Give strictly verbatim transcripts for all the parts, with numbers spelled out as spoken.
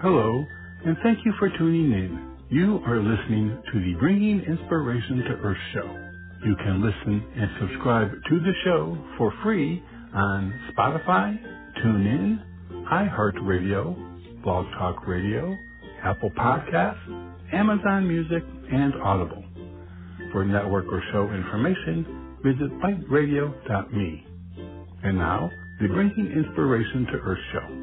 Hello, and thank you for tuning in. You are listening to the Bringing Inspiration to Earth show. You can listen and subscribe to the show for free on Spotify, TuneIn, iHeartRadio, Blog Talk Radio, Apple Podcasts, Amazon Music, and Audible. For network or show information, visit byte radio dot me. And now, the Bringing Inspiration to Earth show.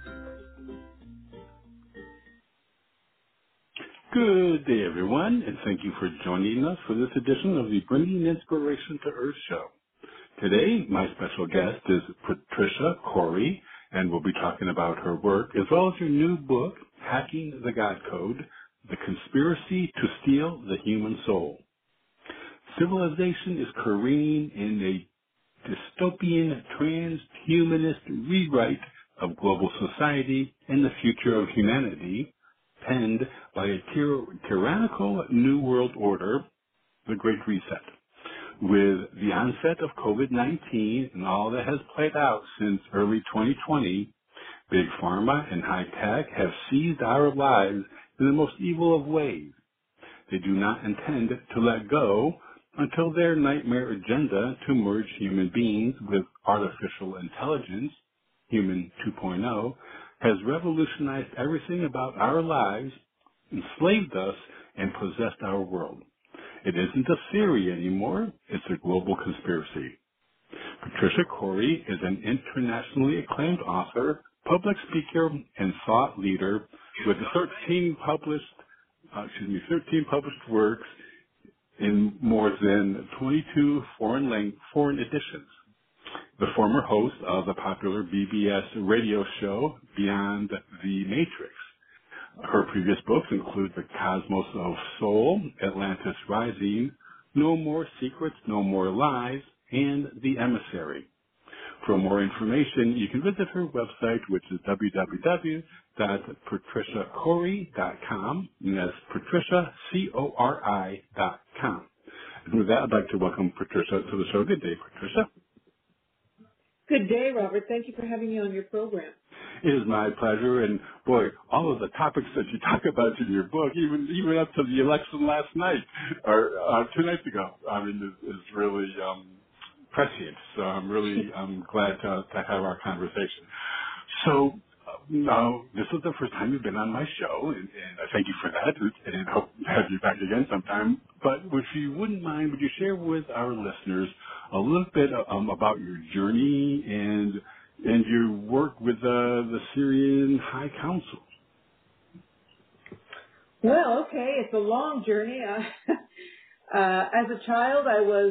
Good day, everyone, and thank you for joining us for this edition of the Bringing Inspiration to Earth show. Today, my special guest is Patricia Cori, and we'll be talking about her work as well as her new book, Hacking the God Code, The Conspiracy to Steal the Human Soul. Civilization is careening in a dystopian transhumanist rewrite of global society and the future of humanity, penned by a tyr- tyrannical New World Order, the Great Reset. With the onset of COVID nineteen and all that has played out since early twenty twenty, Big Pharma and High Tech have seized our lives in the most evil of ways. They do not intend to let go until their nightmare agenda to merge human beings with artificial intelligence, Human two point oh, has revolutionized everything about our lives, enslaved us, and possessed our world. It isn't a theory anymore, it's a global conspiracy. Patricia Cori is an internationally acclaimed author, public speaker, and thought leader with thirteen published, uh, excuse me, thirteen published works in more than twenty-two foreign lang- foreign editions. The former host of the popular B B S radio show Beyond the Matrix. Her previous books include The Cosmos of Soul, Atlantis Rising, No More Secrets, No More Lies, and The Emissary. For more information, you can visit her website, which is w w w dot patricia cori dot com, and that's Patricia, C O R I dot com. And with that, I'd like to welcome Patricia to the show. Good day, Patricia. Good day, Robert. Thank you for having me on your program. It is my pleasure, and boy, all of the topics that you talk about in your book, even even up to the election last night or uh, two nights ago, I mean, is, is really um, prescient. So I'm really um, glad to, to have our conversation. So uh, now, this is the first time you've been on my show, and, and I thank you for that, and I hope to have you back again sometime. But if you wouldn't mind, would you share with our listeners a little bit um, about your journey and and your work with uh, the Syrian High Council? Well, okay, it's a long journey. Uh, uh, as a child, I was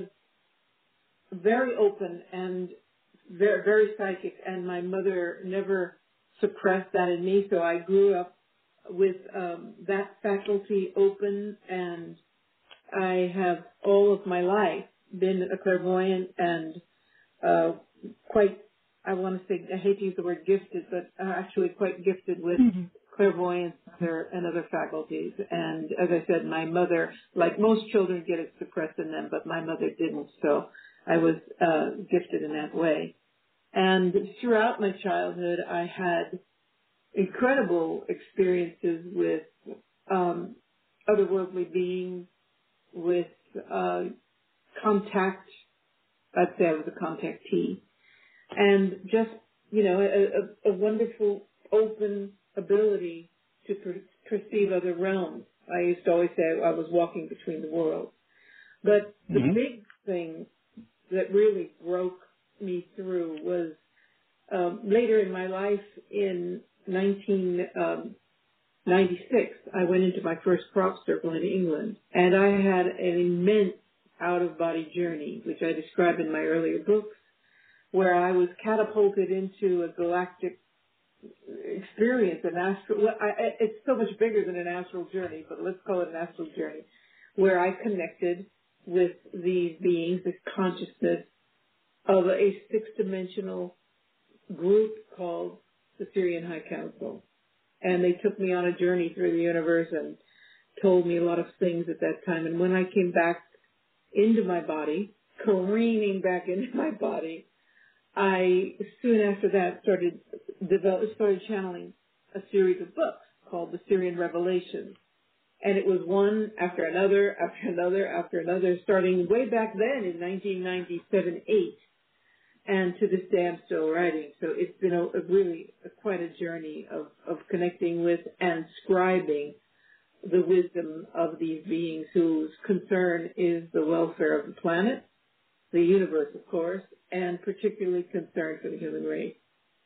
very open and very, very psychic, and my mother never suppressed that in me, so I grew up with um, that faculty open, and I have all of my life been a clairvoyant and uh, quite, I want to say, I hate to use the word gifted, but uh, actually quite gifted with mm-hmm. clairvoyance and other faculties. And as I said, my mother, like most children, get it suppressed in them, but my mother didn't. So I was uh, gifted in that way. And throughout my childhood, I had incredible experiences with um, otherworldly beings, with uh, contact. I'd say I was a contactee. And just, you know, a, a, a wonderful open ability to per- perceive other realms. I used to always say I was walking between the worlds. But the Mm-hmm. big thing that really broke me through was um, later in my life in nineteen ninety-six, I went into my first crop circle in England, and I had an immense out-of-body journey, which I describe in my earlier books, where I was catapulted into a galactic experience, an astral, well, I, it's so much bigger than an astral journey, but let's call it an astral journey, where I connected with these beings, this consciousness of a six-dimensional group called the Syrian High Council. And they took me on a journey through the universe and told me a lot of things at that time. And when I came back into my body, careening back into my body, I soon after that started develop, started channeling a series of books called the Syrian Revelations. And it was one after another, after another, after another, starting way back then in nineteen ninety-seven eight. And to this day, I'm still writing. So it's been a, a really a, quite a journey of, of connecting with and scribing the wisdom of these beings whose concern is the welfare of the planet, the universe, of course, and particularly concern for the human race.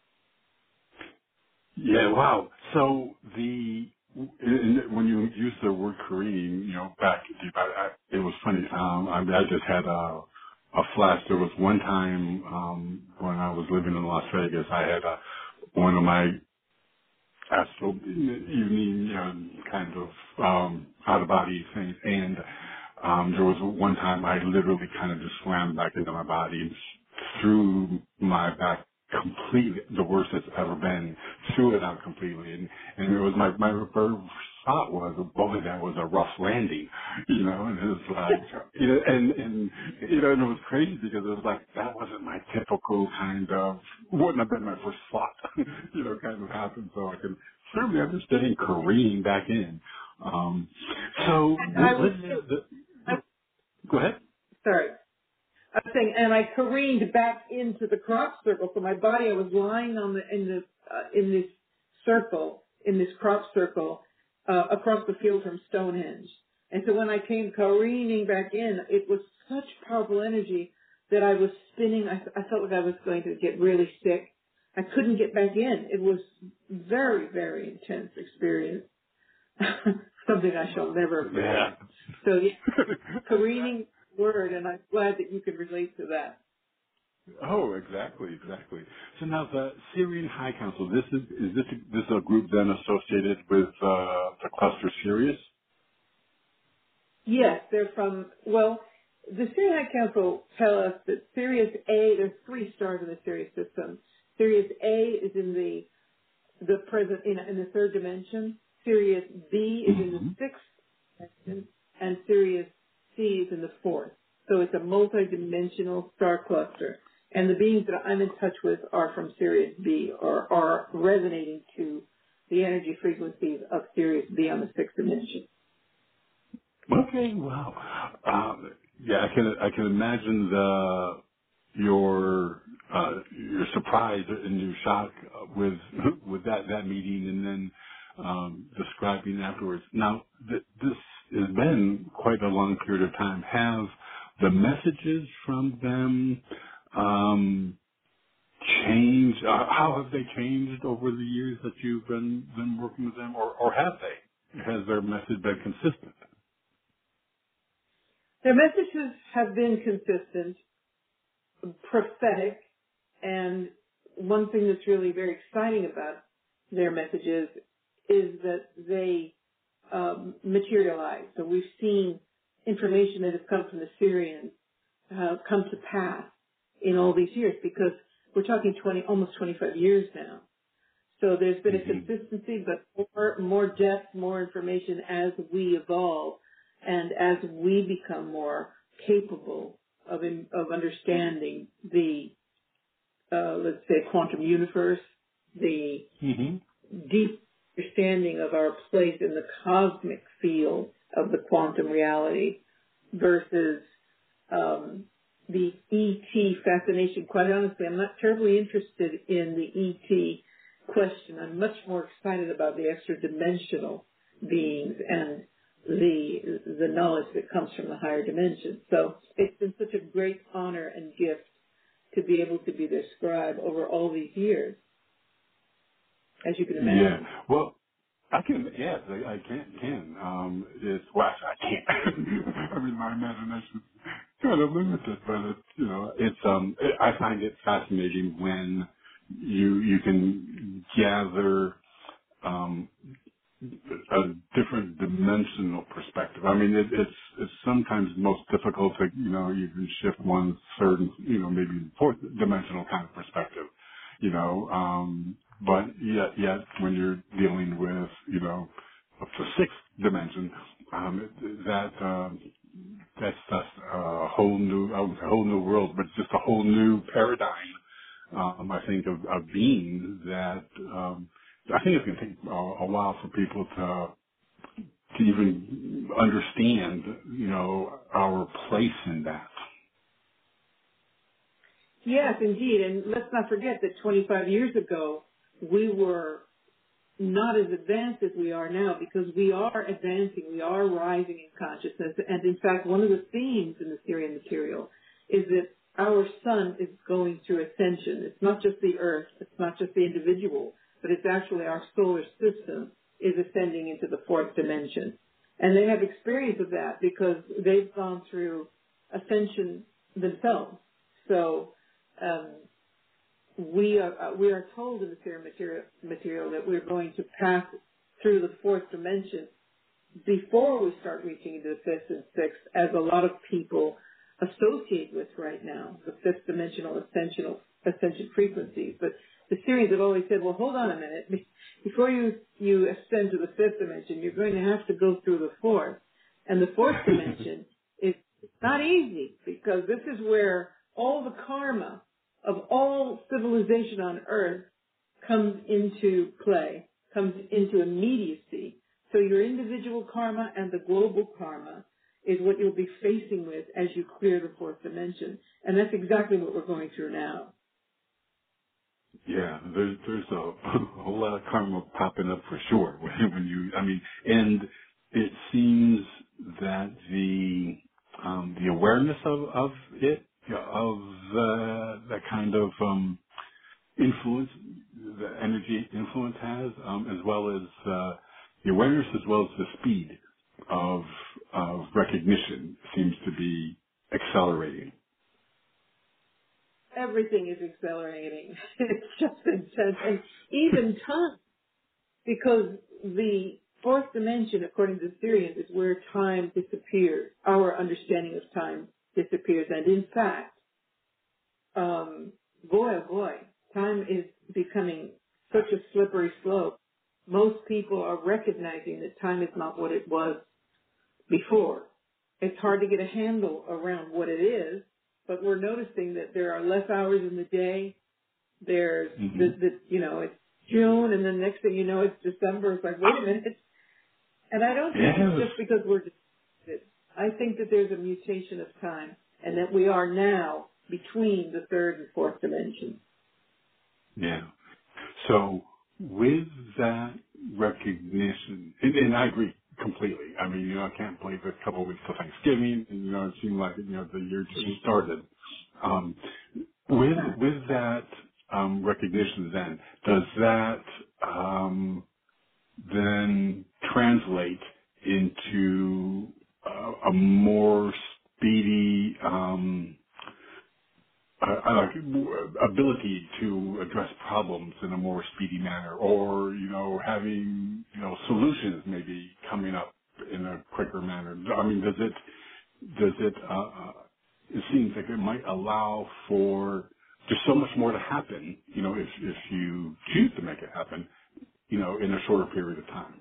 Yeah, wow. So the in, when you use the word Korean, you know, back deep, I, I, it was funny. Um, I, I just had a, a flash. There was one time um, when I was living in Las Vegas, I had a, one of my astral evening, you know, kind of um, out of body things, and um, there was one time I literally kind of just swam back into my body and threw my back completely, the worst it's ever been, threw it out completely. And, and it was my, my first thought was, boy, that was a rough landing, you know, and it was like, you know, and, and, you know, and it was crazy because it was like, that wasn't my typical kind of, wouldn't have been my first thought, you know, kind of happened. So I can certainly understand careening back in. Um, so, I was, let's, the, I, go ahead. sorry. I was saying, and I careened back into the crop circle. So my body, I was lying on the in the uh, in this circle, in this crop circle, uh, across the field from Stonehenge. And so when I came careening back in, it was such powerful energy that I was spinning. I, I felt like I was going to get really sick. I couldn't get back in. It was very, very intense experience. Something I shall never forget. Yeah. So yeah, careening word, and I'm glad that you could relate to that. Oh, exactly, exactly. So now the Syrian High Council, this is, is this, this is a group then associated with, uh, the cluster Sirius? Yes, they're from, well, the Syrian High Council tell us that Sirius A, there's three stars in the Sirius system. Sirius A is in the, the present, in, in the third dimension. Sirius B is in the Mm-hmm. sixth dimension, and Sirius C is in the fourth. So it's a multi-dimensional star cluster. And the beings that I'm in touch with are from Sirius B, or are resonating to the energy frequencies of Sirius B on the sixth dimension. Okay, wow. Um, yeah, I can, I can imagine the, your, uh, your surprise and your shock with, with that, that meeting and then, um, describing afterwards. Now, th- this has been quite a long period of time. Have the messages from them, um, changed? Uh, how have they changed over the years that you've been, been working with them, or, or have they? Has their message been consistent? Their messages have been consistent, prophetic, and one thing that's really very exciting about their messages is that they um, materialize. So we've seen information that has come from the Syrians uh, come to pass in all these years, because we're talking twenty, almost twenty-five years now. So there's been a Mm-hmm. consistency, but more, more depth, more information as we evolve and as we become more capable of, in, of understanding the, uh, let's say, quantum universe, the Mm-hmm. deep understanding of our place in the cosmic field of the quantum reality versus um, the E T fascination. Quite honestly, I'm not terribly interested in the E T question. I'm much more excited about the extra dimensional beings and the the knowledge that comes from the higher dimensions. So it's been such a great honor and gift to be able to be their scribe over all these years, as you can Yeah. imagine. Well, I can. Yes, I, I can. Can. Um, it's well, actually, I can't. I mean, my imagination is kind of limited, but it's you know, it's um, I find it fascinating when you you can gather um a different dimensional perspective. I mean, it, it's it's sometimes most difficult to you know you can shift one's third, you know, maybe fourth dimensional kind of perspective, you know. Um, but yet, yet when you're dealing with you know up to sixth dimension, um, it, that um, that's just a whole new, I wouldn't say a whole new world, but it's just a whole new paradigm. Um, I think of, of being that um, I think it's going to take a, a while for people to to even understand, you know, our place in that. Yes, indeed. And let's not forget that twenty-five years ago, we were not as advanced as we are now, because we are advancing, we are rising in consciousness. And in fact, one of the themes in the Sirian material is that our sun is going through ascension. It's not just the earth, it's not just the individual, but it's actually our solar system is ascending into the fourth dimension. And they have experience of that because they've gone through ascension themselves. So um, we are uh, we are told in the Sirian material, material that we're going to pass through the fourth dimension before we start reaching into the fifth and sixth, as a lot of people associate with right now, the fifth dimensional ascension, ascension frequencies. But the series have always said, well, hold on a minute. Before you, you ascend to the fifth dimension, you're going to have to go through the fourth. And the fourth dimension is not easy, because this is where all the karma of all civilization on Earth comes into play, comes into immediacy. So your individual karma and the global karma is what you'll be facing with as you clear the fourth dimension. And that's exactly what we're going through now. Yeah, there's there's a, a whole lot of karma popping up for sure when, when you, I mean, and it seems that the um, the awareness of of it, of uh, that kind of um, influence, the energy influence has, um, as well as uh, the awareness, as well as the speed of of recognition seems to be accelerating. Everything is accelerating. It's just intense. And even time, because the fourth dimension, according to the Sirians, is where time disappears. Our understanding of time disappears. And in fact, um, boy, oh boy, time is becoming such a slippery slope. Most people are recognizing that time is not what it was before. It's hard to get a handle around what it is, but we're noticing that there are less hours in the day. There's, Mm-hmm. the, the, you know, it's June, and then next thing you know, it's December. It's like, wait a minute. And I don't think Yes. it's just because we're distracted. I think that there's a mutation of time, and that we are now between the third and fourth dimension. Yeah. So with that recognition, and, and I agree completely. I mean, you know, I can't believe it's a couple of weeks till Thanksgiving, and you know, it seemed like you know the year just started. Um, with with that um, recognition, then does that um, then translate into uh, a more speedy um, uh, uh, ability to address problems in a more speedy manner, or you know, having you know solutions maybe coming up in a quicker manner? I mean, does it does it? Uh, uh, it seems like it might allow for just so much more to happen. You know, if if you choose to make it happen, you know, in a shorter period of time.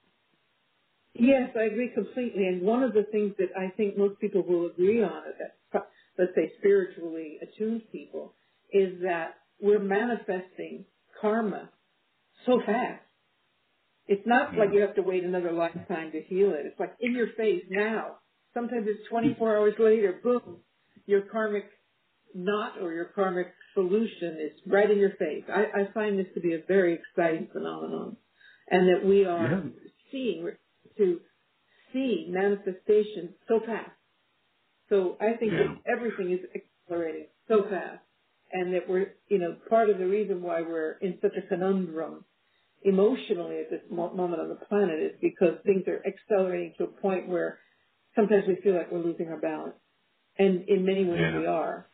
Yes, I agree completely. And one of the things that I think most people will agree on, that, let's say spiritually attuned people, is that we're manifesting karma so fast. It's not like Yeah. you have to wait another lifetime to heal it. It's like in your face now. Sometimes it's twenty-four hours later, boom, your karmic knot or your karmic solution is right in your face. I, I find this to be a very exciting phenomenon, and that we are Yeah. seeing to see manifestation so fast. So I think that Yeah. everything is accelerating so fast, and that we're, you know, part of the reason why we're in such a conundrum emotionally at this mo- moment on the planet is because things are accelerating to a point where sometimes we feel like we're losing our balance, and in many ways Yeah. we are.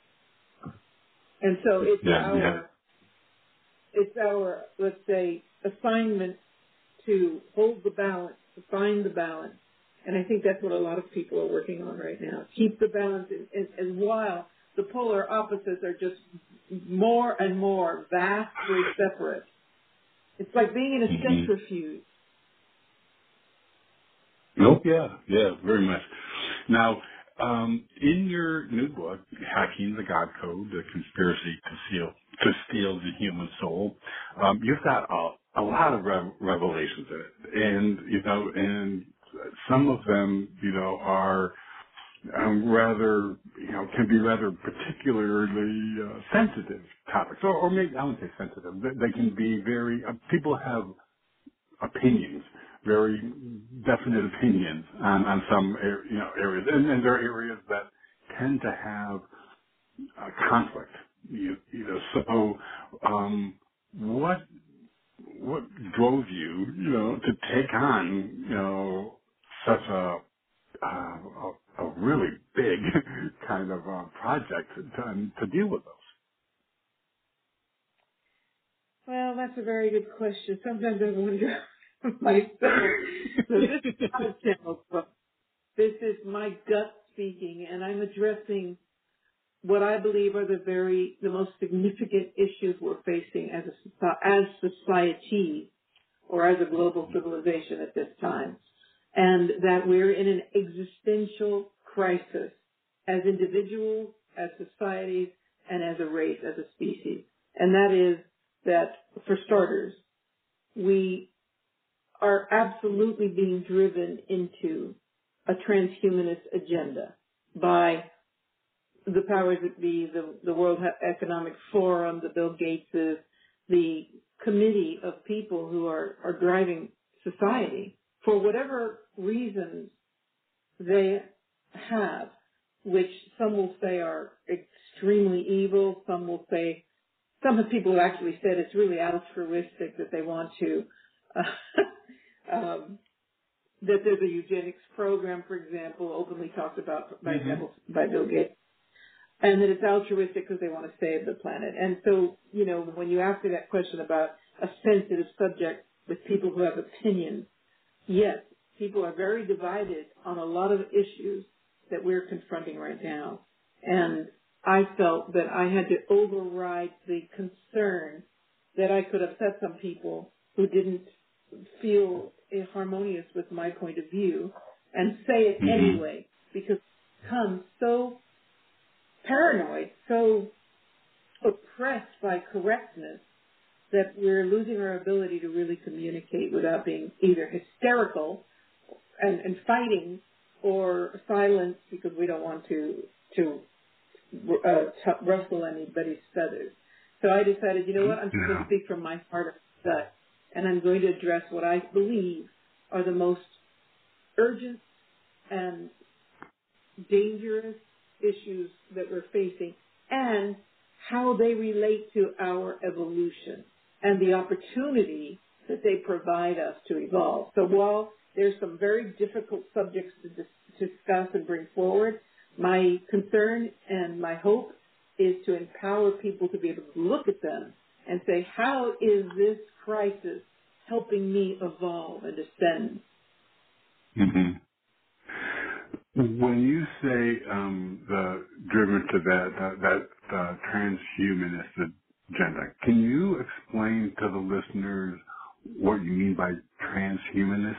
And so it's Yeah. Yeah. our, it's our, let's say, assignment to hold the balance, to find the balance. And I think that's what a lot of people are working on right now. Keep the balance, and, and, and while the polar opposites are just more and more vastly separate. It's like being in a Mm-hmm. centrifuge. Oh, yeah, yeah, very much. Now, um, in your new book, Hacking the God Code, The Conspiracy to Steal, to Steal the Human Soul, um, you've got a, a lot of rev- revelations in it, and you know, and some of them, you know, are um, rather, you know, can be rather particularly uh, sensitive topics, or, or maybe I wouldn't say sensitive. They, they can be very. Uh, people have opinions, very definite opinions on on some ar- you know areas, and, and there are areas that tend to have uh, conflict. You, you know, so um, what what drove you, you know, to take on, you know, such a uh, a, a really big kind of uh, project to, to deal with those? Well, that's a very good question. Sometimes I wonder myself. So this is not a channel book. This is my gut speaking, and I'm addressing what I believe are the very, the most significant issues we're facing as a, soci- as society or as a global civilization at this time. And that we're in an existential crisis as individuals, as societies, and as a race, as a species. And that is that, for starters, we are absolutely being driven into a transhumanist agenda by the powers that be, the, the World Economic Forum, the Bill Gateses, the committee of people who are, are driving society for whatever reasons they have, which some will say are extremely evil, some will say, some of the people have actually said it's really altruistic that they want to, uh, um, that there's a eugenics program, for example, openly talked about, by Mm-hmm. example, by Bill Gates, and that it's altruistic because they want to save the planet. And so, you know, when you ask me that question about a sensitive subject with people who have opinions, yes, people are very divided on a lot of issues that we're confronting right now. And I felt that I had to override the concern that I could upset some people who didn't feel harmonious with my point of view and say it Mm-hmm. anyway, because it becomes so paranoid, so oppressed by correctness that we're losing our ability to really communicate without being either hysterical and, and fighting or silent because we don't want to to uh, t- ruffle anybody's feathers. So I decided, you know what, I'm just going to Yeah. speak from my heart of gut, and I'm going to address what I believe are the most urgent and dangerous issues that we're facing and how they relate to our evolution and the opportunity that they provide us to evolve. So while there's some very difficult subjects to dis- discuss and bring forward, my concern and my hope is to empower people to be able to look at them and say, how is this crisis helping me evolve and ascend? Mm-hmm. When you say um, the driven to that that, that uh, transhumanist agenda, can you explain to the listeners what you mean by transhumanist?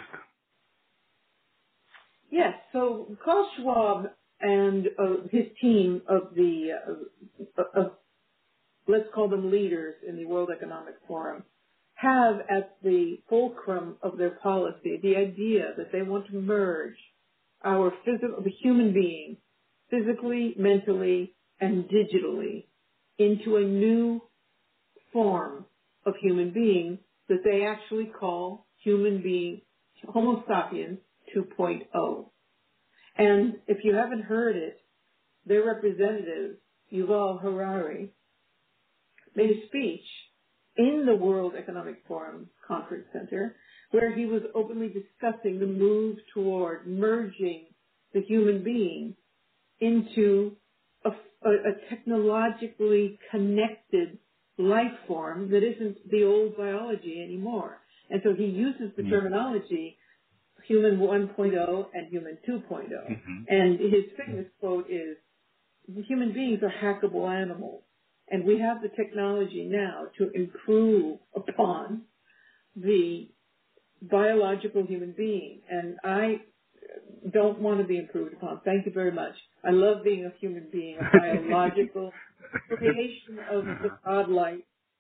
Yes, so Klaus Schwab and uh, his team of the, uh, of, let's call them leaders in the World Economic Forum, have at the fulcrum of their policy the idea that they want to merge our physical, the human being, physically, mentally, and digitally into a new form of human being that they actually call human being, Homo sapiens 2.0. And if you haven't heard it, their representative, Yuval Harari, made a speech in the World Economic Forum Conference Center where he was openly discussing the move toward merging the human being into a, a, a technologically connected life form that isn't the old biology anymore. And so he uses the terminology human 1.0 and human 2.0. Mm-hmm. And his famous quote is, human beings are hackable animals, and we have the technology now to improve upon the biological human being. And I don't want to be improved upon. Thank you very much. I love being a human being, a biological creation of the godlight,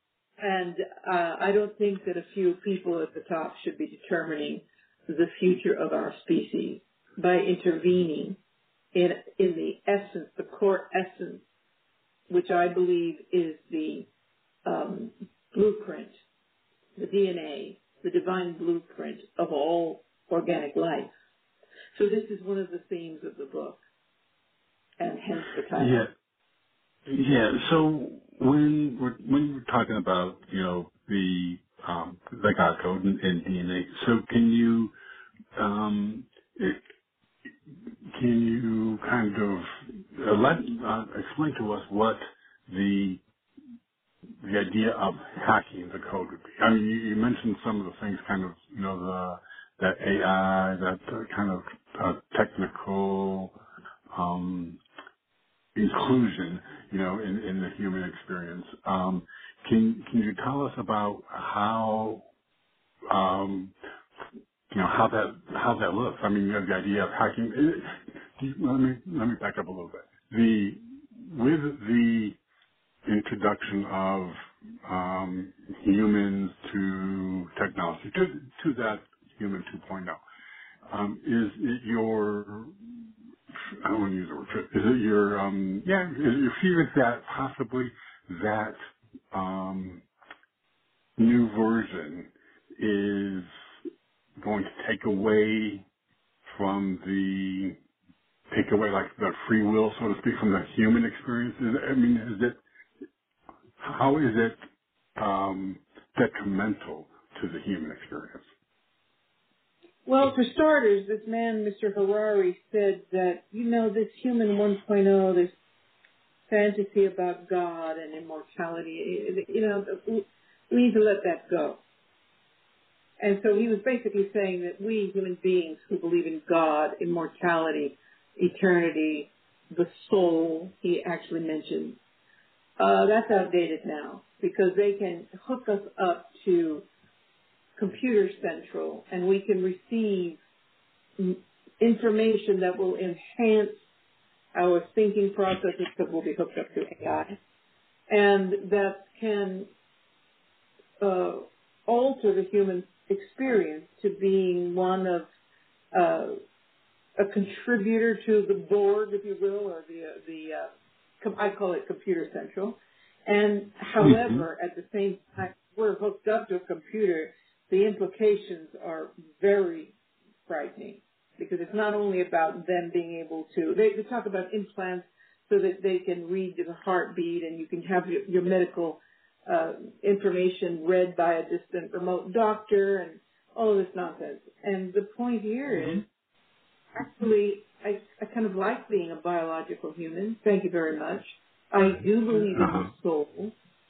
And uh, I don't think that a few people at the top should be determining the future of our species by intervening in in the essence, the core essence, which I believe is the um, blueprint, the D N A, the divine blueprint of all organic life. So this is one of the themes of the book, and hence the title. Yeah. Yeah. So when we're, when you're talking about, you know, the um, the God code and, and D N A, so can you um, it, can you kind of uh, let uh, explain to us what the the idea of hacking the code would be? I mean, you, you mentioned some of the things, kind of, you know, the that A I, that uh, kind of uh, technical um, inclusion, you know, in, in the human experience. Um, can can you tell us about how um, you know how that how that looks? I mean, you have the idea of hacking. eh, do you- Let me let me back up a little bit. The with the introduction of um, humans to technology, to to that human 2.0, um, is it your I don't want to use the word trip. Is it your, um, yeah, is it your feeling that possibly that um, new version is going to take away from the, take away like the free will, so to speak, from the human experience? Is, I mean, is it, how is it um, detrimental to the human experience? Well, for starters, this man, Mister Harari, said that, you know, this human 1.0, this fantasy about God and immortality, you know, we need to let that go. And so he was basically saying that we human beings who believe in God, immortality, eternity, the soul, he actually mentioned, uh, that's outdated now because they can hook us up to Computer Central and we can receive information that will enhance our thinking processes that will be hooked up to A I and that can uh, alter the human experience to being one of uh, a contributor to the board, if you will, or the, uh, the uh, com- I call it Computer Central. And however, Mm-hmm. at the same time, we're hooked up to a computer, the implications are very frightening because it's not only about them being able to, they, they talk about implants so that they can read the heartbeat and you can have your, your medical uh, information read by a distant remote doctor and all of this nonsense. And the point here is, actually, I, I kind of like being a biological human. Thank you very much. I do believe in Uh-huh. the soul.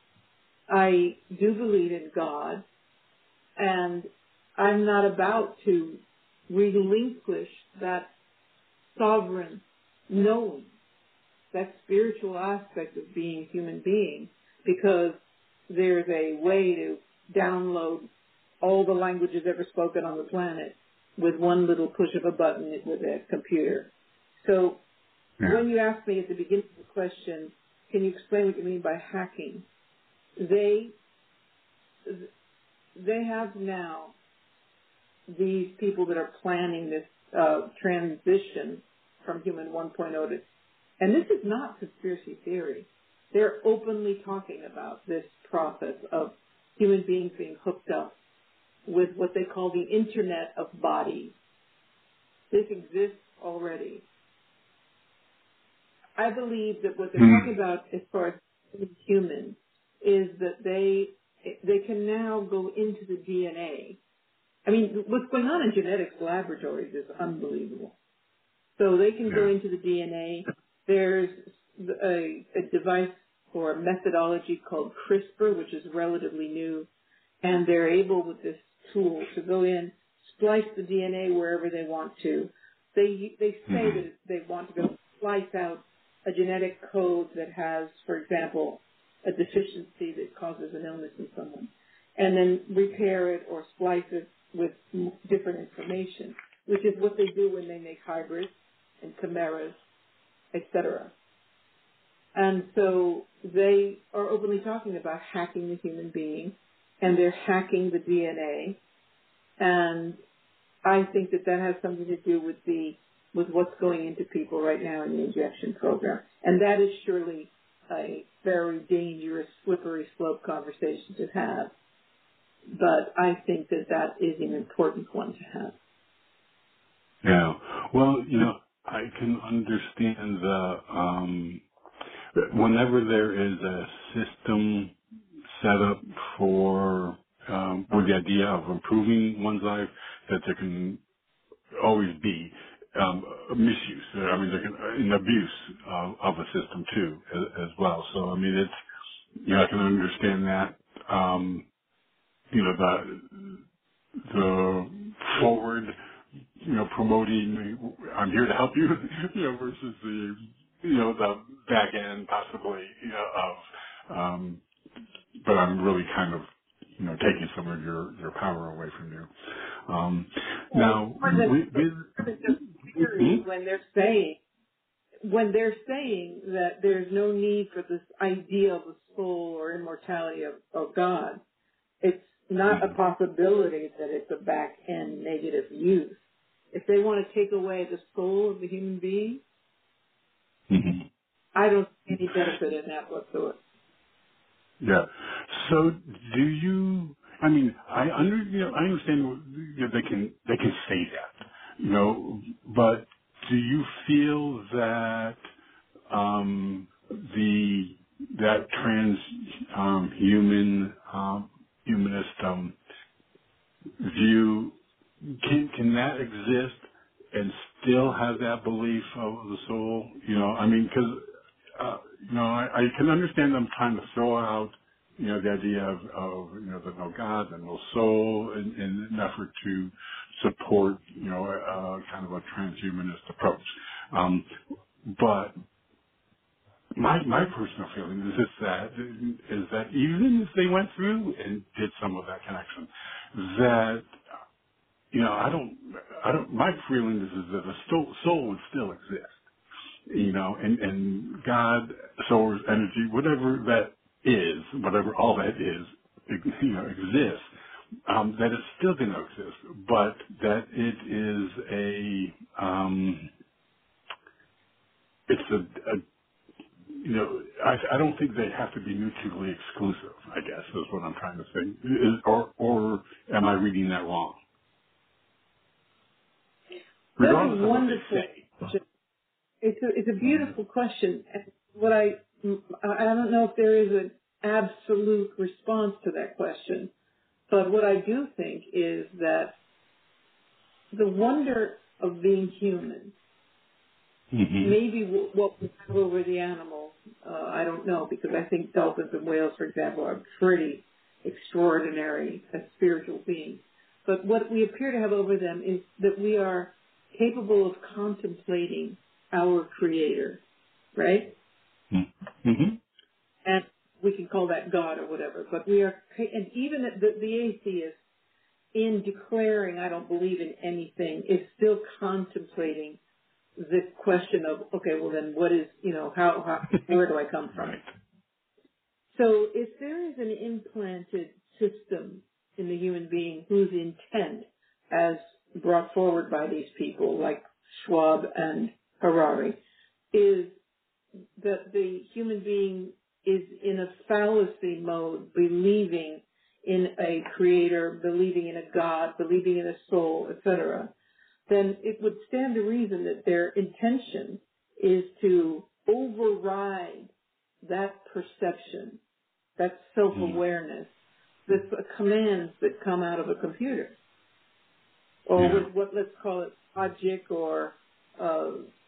I do believe in God. And I'm not about to relinquish that sovereign knowing, that spiritual aspect of being a human being, because there's a way to download all the languages ever spoken on the planet with one little push of a button with a computer. So Yeah. when you asked me at the beginning of the question, can you explain what you mean by hacking? They, they have now these people that are planning this uh, transition from human 1.0 to, and this is not conspiracy theory. They're openly talking about this process of human beings being hooked up with what they call the Internet of Bodies. This exists already. I believe that what they're Mm. talking about as far as humans is that they they can now go into the D N A. I mean, what's going on in genetics laboratories is unbelievable. So they can go Yeah. into the D N A. There's a, a device or a methodology called CRISPR, which is relatively new, and they're able with this tool to go in, splice the D N A wherever they want to. They they say Mm-hmm. that they want to go splice out a genetic code that has, for example, a deficiency that causes an illness in someone, and then repair it or splice it with m- different information, which is what they do when they make hybrids and chimeras, et cetera. And so they are openly talking about hacking the human being, and they're hacking the D N A. And I think that that has something to do with the with what's going into people right now in the injection program. And that is surely a very dangerous, slippery slope conversation to have. But I think that that is an important one to have. Yeah. Well, you know, I can understand the, um, whenever there is a system set up for, um, with the idea of improving one's life, that there can always be um, misuse. I mean, there can, an abuse of, of a system too, as, as well. So, I mean, it's, you know, I can understand that, um, you know, the, the forward, you know, promoting, I'm here to help you, you know, versus the, you know, the back end possibly, you know, of, um, but I'm really kind of, you know, taking some of your, your power away from you. Um, Well, now, more than, we, we, more than just theory, when they're saying when they're saying that there's no need for this idea of the soul or immortality of, of God, it's not a possibility that it's a back end negative use. If they want to take away the soul of the human being, mm-hmm. I don't see any benefit in that whatsoever. Yeah. So do you, I mean, I under, you know, I understand you know, they can, they can say that, you know, but do you feel that, um, the, that trans, um, human, um, humanist, um, view, can, can that exist and still have that belief of the soul? You know, I mean, cause, uh, you know, I, I can understand them trying to throw out, you know, the idea of, of you know, the no God, the no soul in, in an effort to support, you know, uh, kind of a transhumanist approach. Um, but my, my personal feeling is just that, is that even if they went through and did some of that connection, that you know, I don't, I don't, my feeling is, is that the soul, soul would still exist, you know, and, and God, source, energy, whatever that is, whatever all that is, you know, exists, um, that it's still going to exist, but that it is a, um, it's a, a you know, I, I don't think they have to be mutually exclusive, I guess, is what I'm trying to say. Is, or, or am I reading that wrong? That's a Regardless of what they wonderful say. question. It's a, it's a beautiful question. And what I, I don't know if there is an absolute response to that question, but what I do think is that the wonder of being human, Mm-hmm. maybe what we have over the animals, uh, I don't know, because I think dolphins and whales, for example, are pretty extraordinary as spiritual beings. But what we appear to have over them is that we are capable of contemplating our Creator, right? Mm-hmm. And we can call that God or whatever. But we are, and even the, the atheist, in declaring I don't believe in anything, is still contemplating the question of, okay, well then what is, you know, how, how where do I come from? Right. So if there is an implanted system in the human being whose intent, as brought forward by these people like Schwab and Harari, is that the human being is in a fallacy mode, believing in a creator, believing in a God, believing in a soul, et cetera, then it would stand to reason that their intention is to override that perception, that Mm. self-awareness, the commands that come out of a computer, or Yeah. with what, let's call it logic or uh,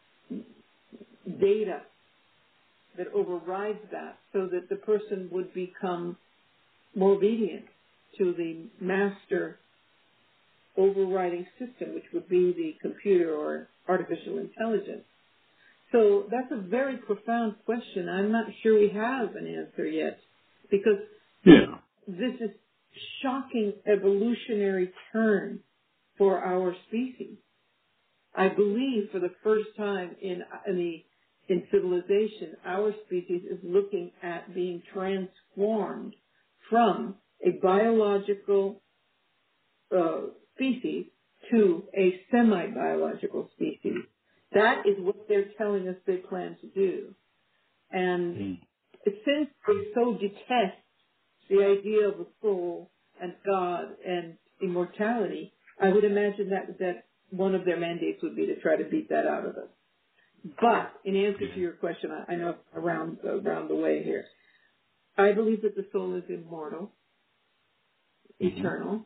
data that overrides that, so that the person would become more obedient to the master overriding system, which would be the computer or artificial intelligence. So that's a very profound question. I'm not sure we have an answer yet, because Yeah. this is shocking evolutionary turn for our species. I believe for the first time in, in the in civilization, our species is looking at being transformed from a biological uh, species to a semi-biological species. That is what they're telling us they plan to do. And Mm. since they so detest the idea of a soul and God and immortality, I would imagine that, that one of their mandates would be to try to beat that out of us. But in answer to your question, I, I know around around the way here, I believe that the soul is immortal, Mm-hmm. eternal,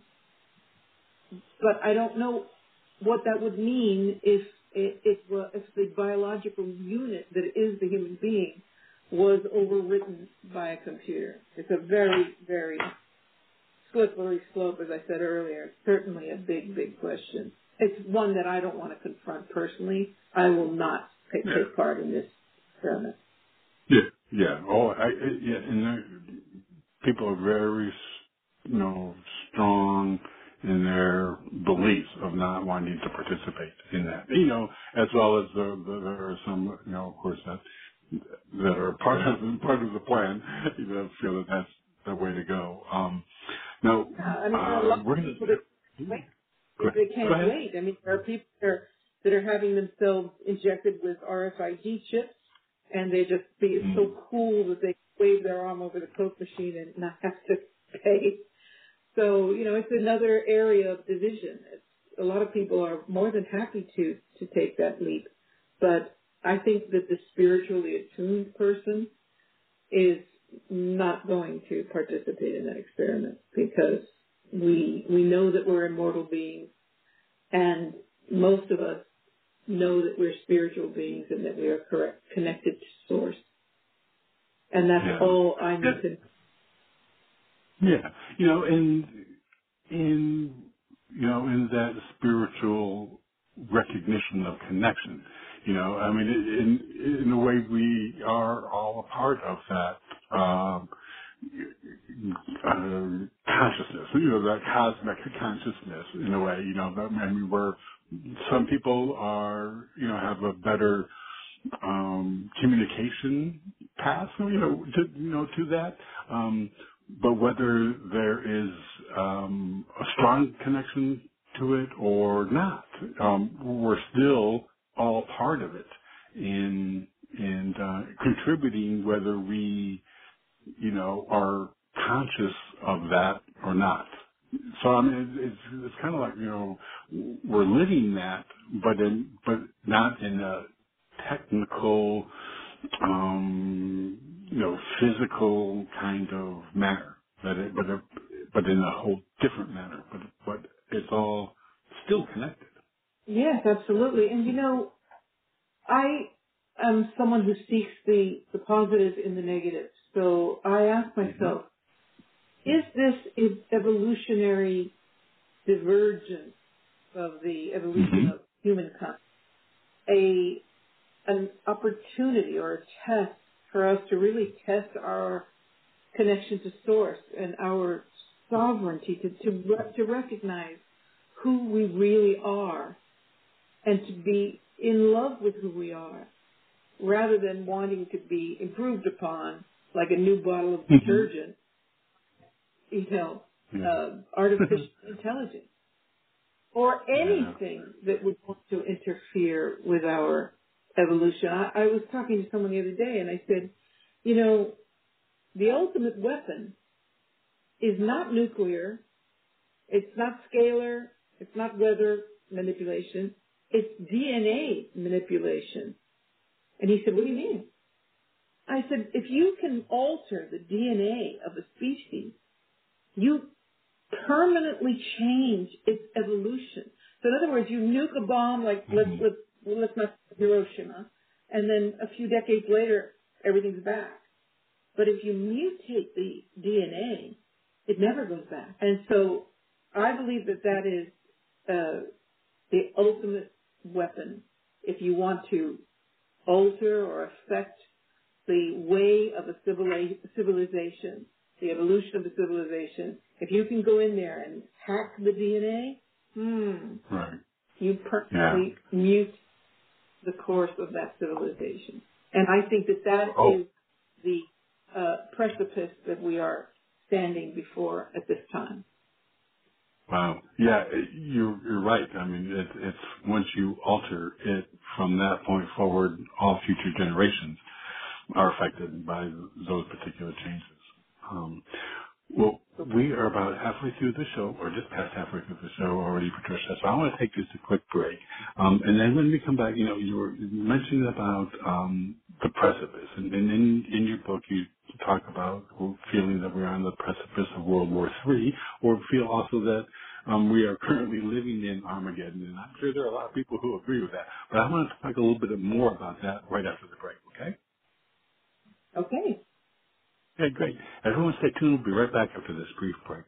but I don't know what that would mean if it, it were, if the biological unit that is the human being was overwritten by a computer. It's a very, very slippery slope, as I said earlier. It's certainly a big, big question. It's one that I don't want to confront personally. I will not take, Yeah. take part in this experiment. Yeah, yeah. Oh, I, I yeah, and there, people are very, you know, strong in their beliefs of not wanting to participate in that. You know, as well as the, the, there are some, you know, of course, that that are part of the, part of the plan. You know, feel that that's the way to go. Um, now, Uh, I mean, there are a uh, lot we're of gonna people that wait. go They, ahead. they Go can't ahead. wait. I mean, there are people that are, that are having themselves injected with R F I D chips, and they just be it's Mm. so cool that they wave their arm over the Coke machine and not have to pay. So, you know, it's another area of division. It's, a lot of people are more than happy to, to take that leap. But I think that the spiritually attuned person is not going to participate in that experiment because we, we know that we're immortal beings, and most of us know that we're spiritual beings and that we are correct, connected to source. And that's Yeah. all I Yeah. need to. Yeah. You know, and in, you know, in that spiritual recognition of connection, you know, I mean, in, in a way we are all a part of that, um, uh, consciousness, you know, that cosmic consciousness in a way, you know, that, I mean, where some people are, you know, have a better um, communication path, you know, to, you know, to that. Um, but whether there is um, a strong connection to it or not, um, we're still all part of it in and uh, contributing, whether we, you know, are conscious of that or not. So I mean, it's it's kind of like, you know, we're living that, but in but not in a technical, um, you know, physical kind of manner, but it, but a, but in a whole different manner. But but it's all still connected. Yes, absolutely. And you know, I am someone who seeks the, the positive in the negative. So I ask Mm-hmm. myself, is this an evolutionary divergence of the evolution of Mm-hmm. humankind a an opportunity or a test for us to really test our connection to source and our sovereignty to to, re- to recognize who we really are and to be in love with who we are rather than wanting to be improved upon like a new bottle of Mm-hmm. detergent, you know, uh, Yeah. artificial intelligence or yeah. anything that would want to interfere with our evolution. I, I was talking to someone the other day and I said, you know, the ultimate weapon is not nuclear, it's not scalar, it's not weather manipulation, it's D N A manipulation. And he said, what do you mean? I said, if you can alter the D N A of a species, you permanently change its evolution. So in other words, you nuke a bomb like let's Mm-hmm. let's let's not Hiroshima, and then a few decades later everything's back. But if you mutate the D N A, it never goes back. And so I believe that that is uh, the ultimate weapon if you want to alter or affect the way of a civili- civilization, the evolution of the civilization. If you can go in there and hack the D N A, hmm, Right. you Yeah. permanently mute the course of that civilization. And I think that that Oh, is the uh, precipice that we are standing before at this time. wow. Yeah, you're, you're right. I mean, it, it's once you alter it from that point forward, all future generations are affected by those particular changes. Um, well, we are about halfway through the show, or just past halfway through the show already, Patricia. So I want to take just a quick break, um, and then when we come back, you know, you were you mentioned about um, the precipice, and, and in in your book you talk about feeling that we're on the precipice of World War Three, or feel also that um, we are currently living in Armageddon, and I'm sure there are a lot of people who agree with that. But I want to talk a little bit more about that right after the break. Okay? Okay. Okay, great. Everyone stay tuned. We'll be right back after this brief break.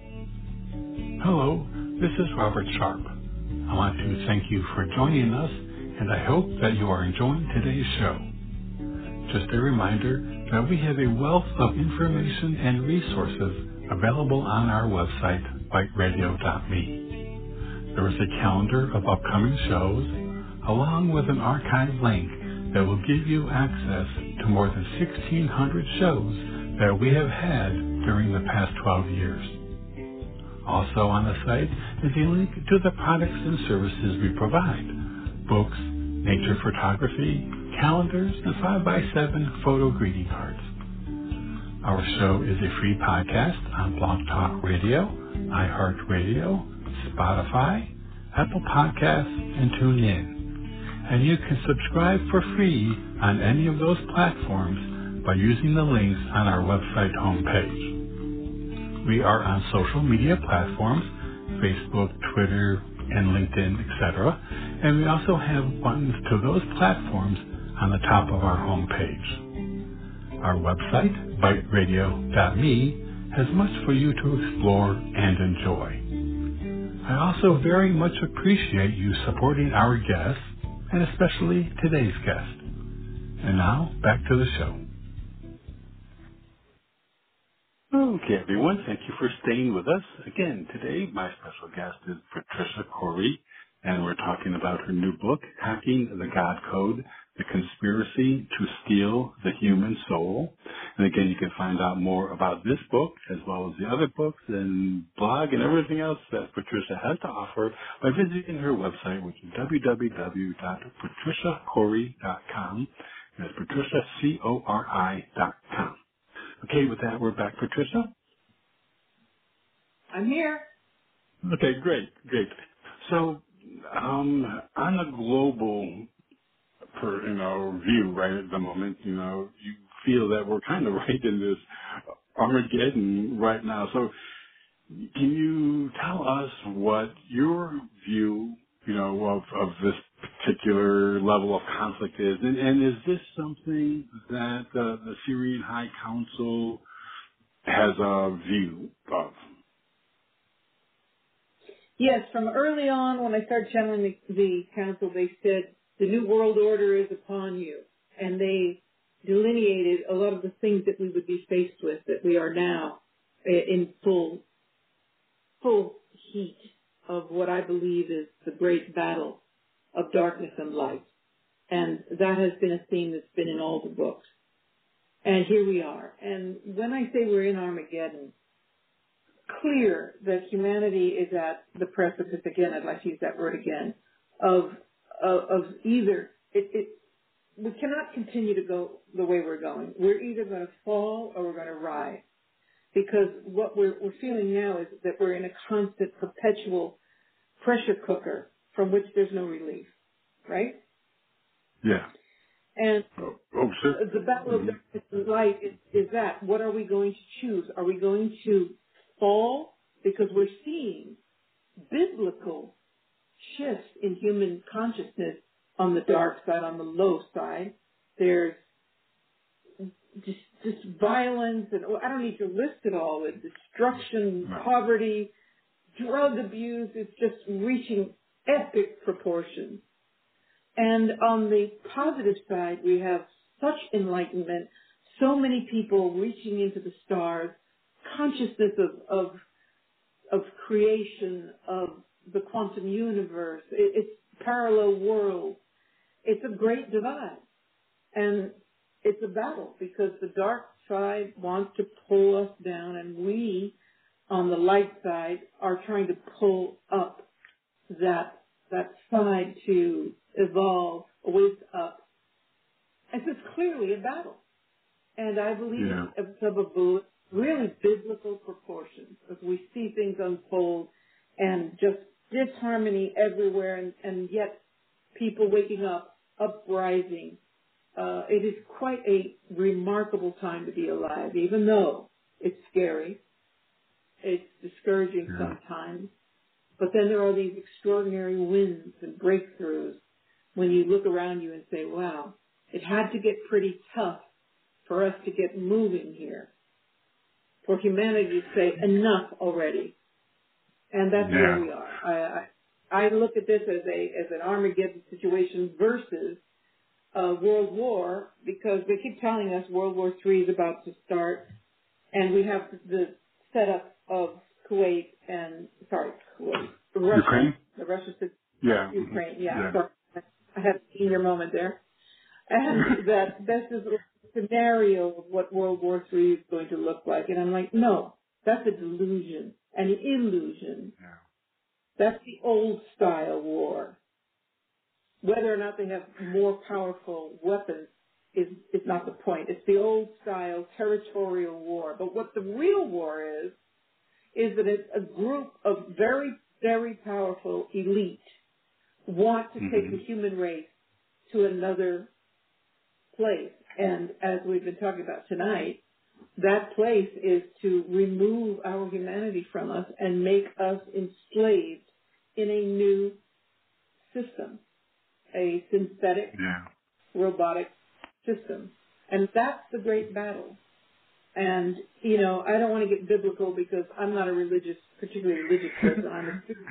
Hello, this is Robert Sharp. I want to thank you for joining us, and I hope that you are enjoying today's show. Just a reminder that we have a wealth of information and resources available on our website, byte radio dot me. There is a calendar of upcoming shows, along with an archive link that will give you access to more than sixteen hundred shows that we have had during the past twelve years. Also on the site is a link to the products and services we provide: books, nature photography, calendars, and five by seven photo greeting cards. Our show is a free podcast on Blog Talk Radio, iHeartRadio, Spotify, Apple Podcasts, and TuneIn. And you can subscribe for free on any of those platforms by using the links on our website homepage. We are on social media platforms, Facebook, Twitter, and LinkedIn, et cetera. And we also have buttons to those platforms on the top of our homepage. Our website, byte radio dot me, has much for you to explore and enjoy. I also very much appreciate you supporting our guests, and especially today's guest. And now, back to the show. Okay, everyone, thank you for staying with us. Again, today my special guest is Patricia Corey, and we're talking about her new book, Hacking the God Code, The Conspiracy to Steal the Human Soul. And again, you can find out more about this book, as well as the other books and blog and everything else that Patricia has to offer by visiting her website, which is w w w dot patricia corey dot com. That's Patricia, C O R I dot com. Okay, with that, we're back, Patricia. I'm here. Okay, great, great. So, um, on a global, per, you know, view, right at the moment, you know, you feel that we're kind of right in this Armageddon right now. So, can you tell us what your view, you know, of, of this particular level of conflict is, and, and is this something that uh, the Syrian High Council has a view of? Yes, from early on when I started channeling the, the council, they said the new world order is upon you. And they delineated a lot of the things that we would be faced with, that we are now in full, full heat of what I believe is the great battle of darkness and light. And that has been a theme that's been in all the books. And here we are. And when I say we're in Armageddon, clear that humanity is at the precipice, again, I'd like to use that word again, of, of, of either, it, it, we cannot continue to go the way we're going. We're either going to fall or we're going to rise. Because what we're, we're feeling now is that we're in a constant, perpetual pressure cooker from which there's no relief, right? Yeah. And Oh, oh sure. the battle of darkness and light is, is that. What are we going to choose? Are we going to fall? Because we're seeing biblical shifts in human consciousness on the dark side, on the low side. There's just, just violence, and I don't need to list it all. It's destruction, Right. poverty, drug abuse. It's just reaching epic proportions. And on the positive side, we have such enlightenment, so many people reaching into the stars, consciousness of, of, of creation, of the quantum universe. It, it's parallel worlds. It's a great divide. And it's a battle because the dark side wants to pull us down, and we on the light side are trying to pull up that that side to evolve, wake up. And so it's clearly a battle. And I believe Yeah. it's of a really biblical proportions as we see things unfold and just disharmony everywhere, and, and yet people waking up, uprising. Uh, it is quite a remarkable time to be alive, even though it's scary. It's discouraging Yeah. sometimes. But then there are these extraordinary wins and breakthroughs when you look around you and say, wow, it had to get pretty tough for us to get moving here, for humanity to say enough already. And that's where Yeah. we are. I, I, I look at this as a as an Armageddon situation versus a world war, because they keep telling us World War Three is about to start, and we have the setup of Kuwait and, sorry, Kuwait, Russia. Ukraine? The Russia said Yeah. Ukraine, yeah. Yeah. Sorry. I had a senior moment there. And that this is a scenario of what World War Three is going to look like. And I'm like, no, that's a delusion, an illusion. Yeah. That's the old style war. Whether or not they have more powerful weapons is, is not the point. It's the old style territorial war. But what the real war is, is that it's a group of very, very powerful elite want to take Mm-hmm. the human race to another place. And as we've been talking about tonight, that place is to remove our humanity from us and make us enslaved in a new system, a synthetic, Yeah. robotic system. And that's the great battle. And, you know, I don't want to get biblical because I'm not a religious, particularly religious person. I'm a student.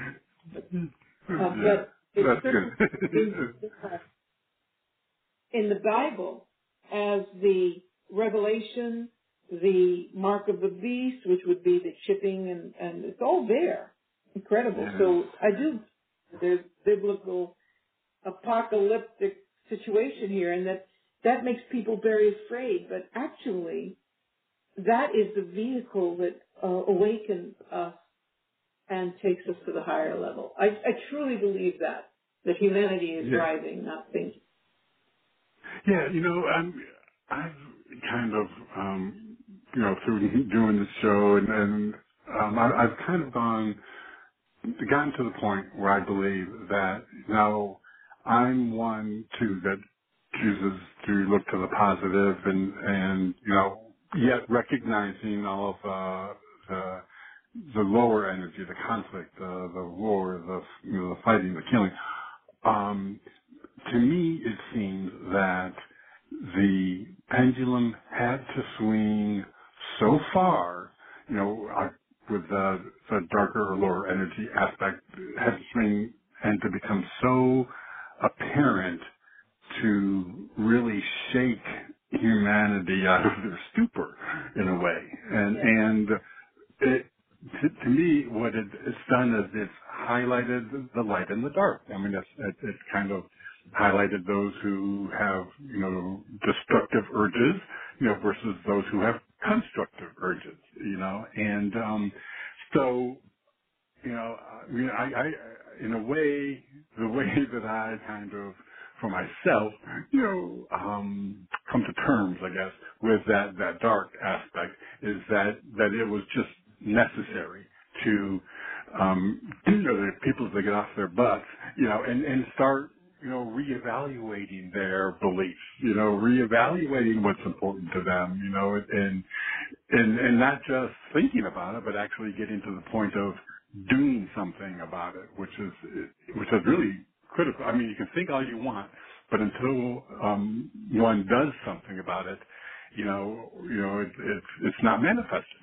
Uh, Yeah. but it's That's certainly good. in the Bible as the revelation, the mark of the beast, which would be the chipping, and, and it's all there. Incredible. Yes. So I do, there's biblical apocalyptic situation here, and that, that makes people very afraid. But actually, that is the vehicle that uh, awakens us and takes us to the higher level. I, I truly believe that, that humanity is Yeah. rising, not thinking. Yeah, you know, I'm, I've kind of, um, you know, through doing this show and, and um, I, I've kind of gone, gotten to the point where I believe that, you know, I'm one, too, that chooses to look to the positive and, and, you know, yet recognizing all of uh, the, the lower energy, the conflict, the, the war, the, you know, the fighting, the killing. Um, to me, it seems that the pendulum had to swing so far, you know, uh, with the, the darker or lower energy aspect, had to swing and to become so apparent to really shake humanity out of their stupor in a way. And, and it, to, to me, what it, it's done is it's highlighted the light and the dark. I mean, it's, it, it's kind of highlighted those who have, you know, destructive urges, you know, versus those who have constructive urges, you know. And um, so, you know, I mean, I, I, in a way, the way that I kind of, for myself, you know, um, come to terms, I guess, with that, that dark aspect is that, that it was just necessary to, um, you know, the people to get off their butts, you know, and, and start, you know, reevaluating their beliefs, you know, reevaluating what's important to them, you know, and, and, and not just thinking about it, but actually getting to the point of doing something about it, which is, which is really critical. I mean, you can think all you want, but until um, one does something about it, you know, you know, it, it's it's not manifested.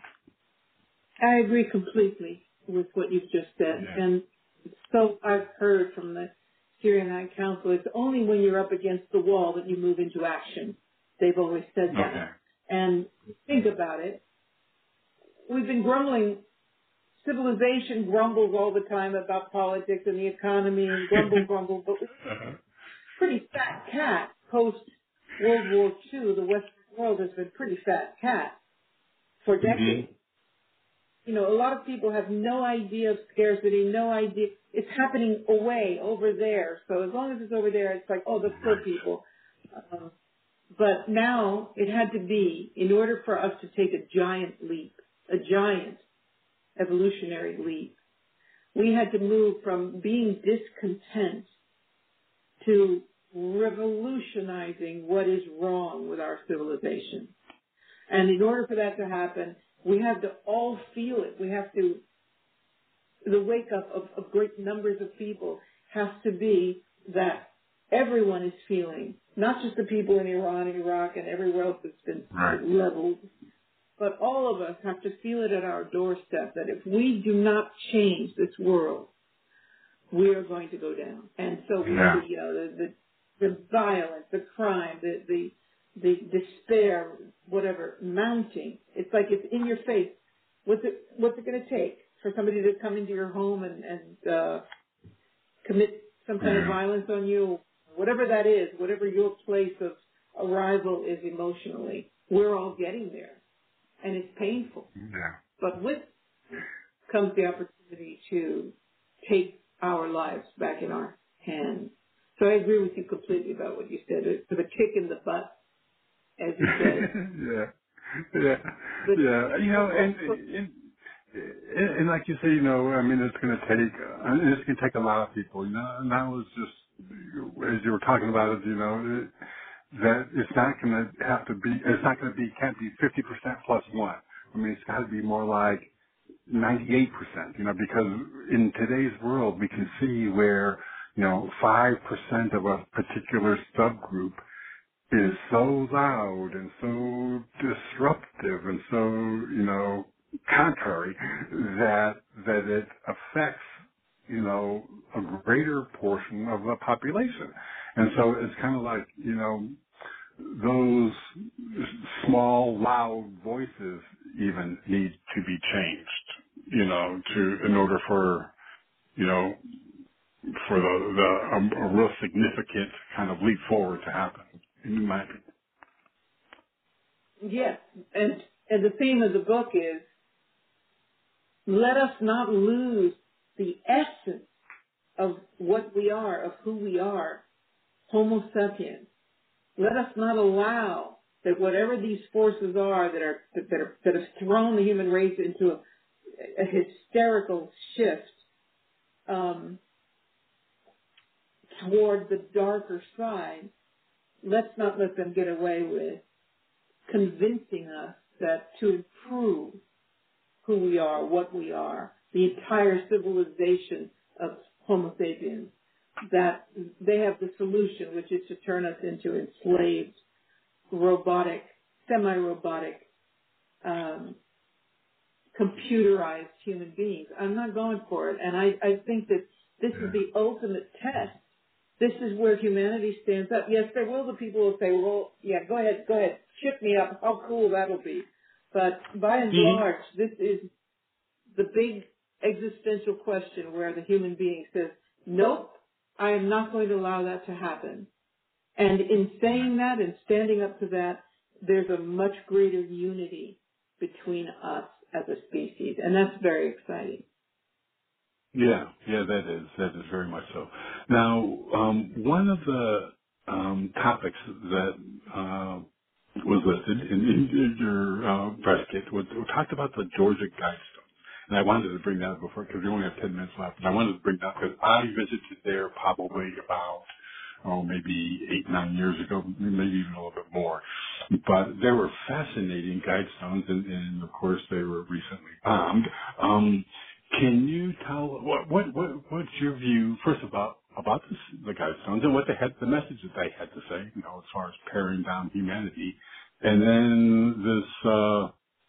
I agree completely with what you've just said. Yeah. And so I've heard from the Syrian High Council, it's only when you're up against the wall that you move into action. They've always said that. Okay. And think about it. We've been grumbling. Civilization grumbles all the time about politics and the economy and grumble, grumble, but we're uh-huh. pretty fat cat post World War Two, the Western world has been pretty fat cat for decades. Mm-hmm. You know, a lot of people have no idea of scarcity, no idea. It's happening away over there. So as long as it's over there, it's like, oh, the poor Right. people. Um, but now it had to be, in order for us to take a giant leap, a giant evolutionary leap, we had to move from being discontent to revolutionizing what is wrong with our civilization. And in order for that to happen, we have to all feel it. We have to, the wake up of, of great numbers of people has to be that everyone is feeling, not just the people in Iran, Iraq, and everywhere else that's been Right. leveled, but all of us have to feel it at our doorstep that if we do not change this world, we are going to go down. And so we Yeah. see, you know, the, the, the violence, the crime, the, the, the despair, whatever, mounting. It's like it's in your face. What's it, what's it going to take for somebody to come into your home and, and uh, commit some kind of Yeah. violence on you? Whatever that is, whatever your place of arrival is emotionally, we're all getting there. And it's painful. Yeah. But with it comes the opportunity to take our lives back in our hands. So I agree with you completely about what you said. It's a kick in the butt, as you said. yeah. Yeah. But Yeah. You know, and, and and and like you say, you know, I mean, it's going to take, uh, it's going to take a lot of people, you know, and that was just, as you were talking about it, you know, it, that it's not going to have to be, it's not going to be, can't be fifty percent plus one. I mean, it's got to be more like ninety-eight percent, you know, because in today's world, we can see where, you know, five percent of a particular subgroup is so loud and so disruptive and so, you know, contrary that, that it affects, you know, a greater portion of the population. And so it's kind of like, you know, those small, loud voices even need to be changed, you know, to, in order for, you know, for the, the um, a real significant kind of leap forward to happen, in my opinion. yes, and and the theme of the book is let us not lose the essence of what we are, of who we are, Homo sapiens. Let us not allow that whatever these forces are that are that are that have thrown the human race into a, a hysterical shift um, toward the darker side. Let's not let them get away with convincing us that to improve who we are, what we are, the entire civilization of Homo sapiens, that they have the solution, which is to turn us into enslaved, robotic, semi-robotic, um, computerized human beings. I'm not going for it. And I, I think that this is the ultimate test. This is where humanity stands up. Yes, there will be people who will say, well, yeah, go ahead, go ahead, ship me up. How cool that'll be. But by and Mm-hmm. large, this is the big existential question where the human being says, nope, I am not going to allow that to happen. And in saying that and standing up to that, there's a much greater unity between us as a species. And that's very exciting. Yeah, yeah, that is, that is very much so. Now, um, one of the um, topics that uh, was listed in, in your uh, press kit was, we talked about the Georgia Guidestones. And I wanted to bring that up before, because we only have ten minutes left, but I wanted to bring that because I visited there probably about, oh, maybe eight, nine years ago, maybe even a little bit more. But they were fascinating Guidestones, and, and of course they were recently bombed. Um, Can you tell what what what what's your view first about about this, the Guidestones and what they had, the message that they had to say, you know, as far as paring down humanity, and then this, uh,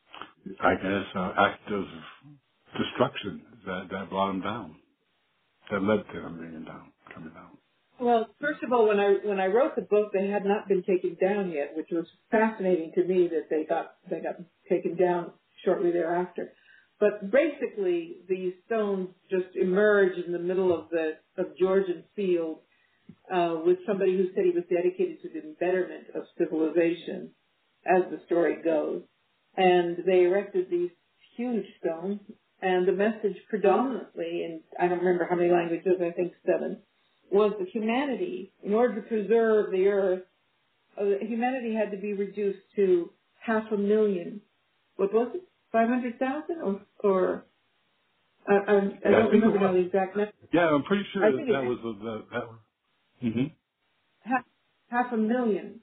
I guess, uh, act of destruction that that brought them down, that led to them being down, coming down. Well, first of all, when I when I wrote the book, they had not been taken down yet, which was fascinating to me that they got they got taken down shortly thereafter. But basically, these stones just emerge in the middle of the of Georgian field, uh, with somebody who said he was dedicated to the betterment of civilization, as the story goes. And they erected these huge stones, and the message predominantly, in I don't remember how many languages, I think seven, was that humanity, in order to preserve the earth, uh, humanity had to be reduced to half a million. What was it? five hundred thousand? Or, or uh, I, I Yeah, don't I think it remember now was. the exact number. Yeah, I'm pretty sure I that think that it's was the, the that. Mm-hmm. half, half a million.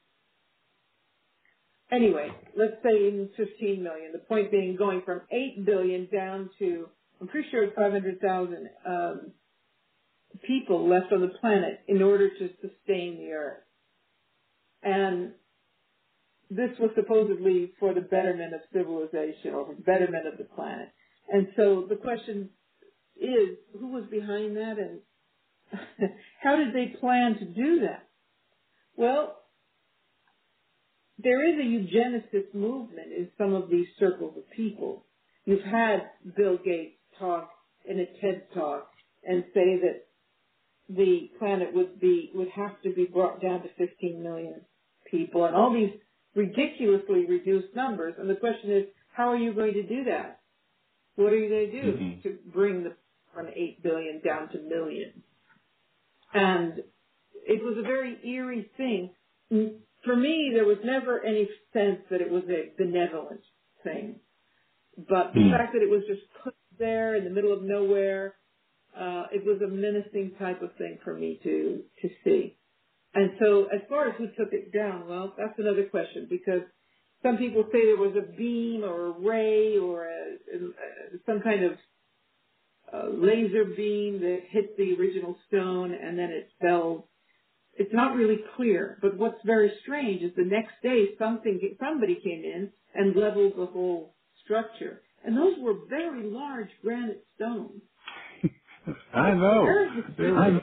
Anyway, let's say in fifteen million. The point being going from eight billion down to, I'm pretty sure it's five hundred thousand um, people left on the planet in order to sustain the earth. And this was supposedly for the betterment of civilization or the betterment of the planet. And so the question is, who was behind that and how did they plan to do that? Well, there is a eugenicist movement in some of these circles of people. You've had Bill Gates talk in a TED talk and say that the planet would be would have to be brought down to fifteen million people, and all these ridiculously reduced numbers. And the question is, how are you going to do that? What are you going to do Mm-hmm. to bring the from eight billion down to millions? And it was a very eerie thing. For me, there was never any sense that it was a benevolent thing. But the Mm. fact that it was just put there in the middle of nowhere, uh, it was a menacing type of thing for me to, to see. And so as far as who took it down, well, that's another question, because some people say there was a beam or a ray or a, a, some kind of uh, laser beam that hit the original stone and then it fell. It's not really clear, but what's very strange is the next day something somebody came in and leveled the whole structure, and those were very large granite stones. I know. Very They mysterious.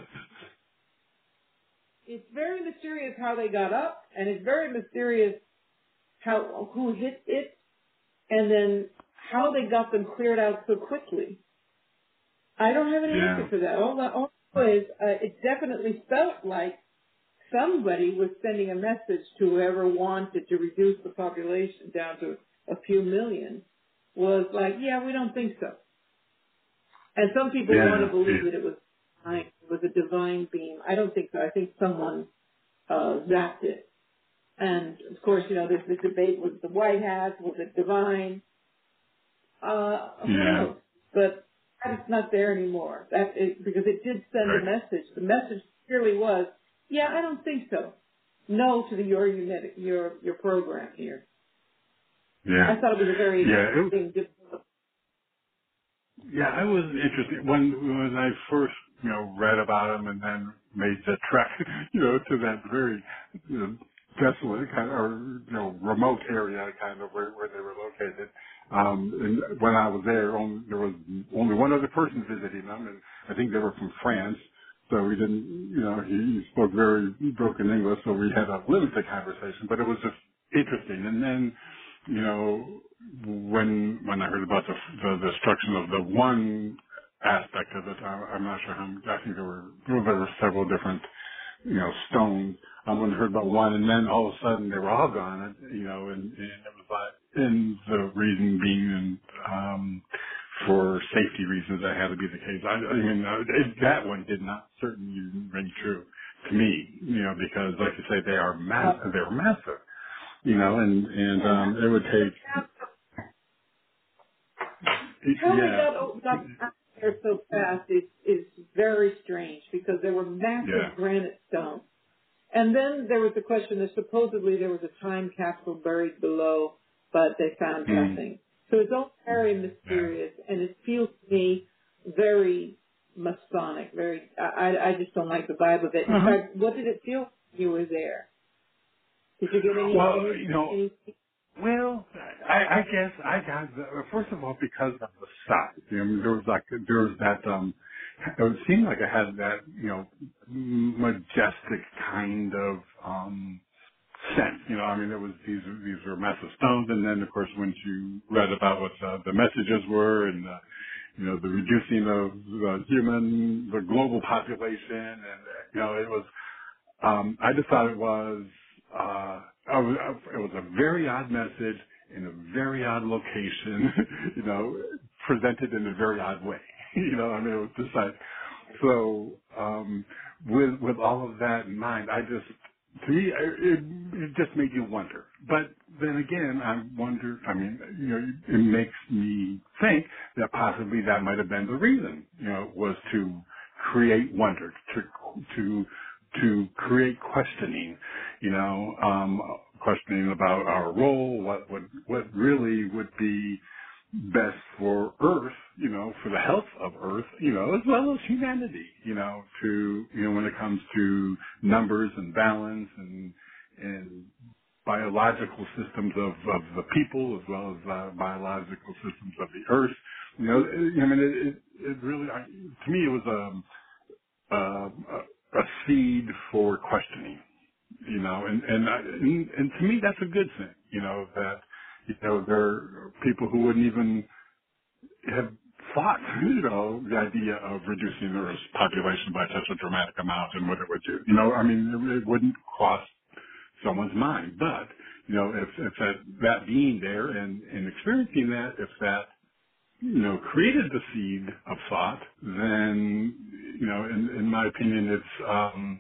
It's very mysterious how they got up, and it's very mysterious how who hit it, and then how they got them cleared out so quickly. I don't have an Yeah. answer for that. All I all I know is uh, it definitely felt like somebody was sending a message to whoever wanted to reduce the population down to a few million, was like, yeah, we don't think so. And some people want Yeah. to believe Yeah. that it was it was a divine beam. I don't think so. I think someone uh, zapped it. And of course, you know, there's the debate with the White House, was it divine? Uh, who Yeah. knows? But it's not there anymore. That is because it did send a Right. message. The message clearly was, yeah, I don't think so. No to the your unit, your your program here. I Yeah. thought it was a very Yeah. It, interesting. Yeah, it was interesting when when I first you know read about them and then made the trek you know to that very you know, desolate kind of or you know remote area kind of where where they were located. Um, and when I was there, only, there was only one other person visiting them, and I think they were from France. So we didn't, you know, he, he spoke very broken English, so we had a limited conversation. But it was just interesting. And then you know, when when I heard about the the destruction of the one aspect of it, I, I'm not sure how. I think there were there were several different you know stones. I when I heard about one, and then all of a sudden they were all gone. You know, and, and it was like, and the reason being, um, for safety reasons, that had to be the case. I, I mean, uh, it, that one did not certainly ring true to me. You know, because like you say, they are mass. Uh, They were massive you know, and and yeah, um, it would take, how they yeah, got got out there so fast is is very strange because there were yeah, massive granite stones. And then there was the question that supposedly there was a time capsule buried below, but they found mm, nothing. So it's all very yeah. mysterious, and it feels to me very Masonic. Very, I, I I just don't like the vibe of it. In Uh-huh. fact, what did it feel when you were there? Did you get any Well, any you know, any? well, I, I guess I got the, first of all because of the size. You know, there was like there was that um, it seemed like it had that you know majestic kind of um sense. You know, I mean, there was these these were massive stones, and then of course once you read about what the, the messages were and the you know, the reducing of the human, the global population, and you know, it was. Um, I just thought it was, uh, I was, it was a very odd message in a very odd location, you know, presented in a very odd way. You know, I mean, it was just like, so, um, with, with all of that in mind, I just, to me, it, it just made you wonder. But then again, I wonder, I mean, you know, it makes me think that possibly that might have been the reason, you know, was to create wonder, to, to, to create questioning, you know, um, questioning about our role, what would, what really would be best for Earth, you know, for the health of Earth, you know, as well as humanity, you know, to, you know, when it comes to numbers and balance and, and biological systems of, of the people as well as uh, biological systems of the Earth. You know, I mean, it, it, it really, I, to me, it was a, a, a seed for questioning, you know, and, and, I, and, and to me, that's a good thing, you know, that, you know, there are people who wouldn't even have thought, you know, the idea of reducing the Earth's population by such a dramatic amount and what it would do. You know, I mean, it, it wouldn't cross someone's mind. But, you know, if, if that, that being there and, and experiencing that, if that, you know, created the seed of thought, then, you know, in, in my opinion, it's, um,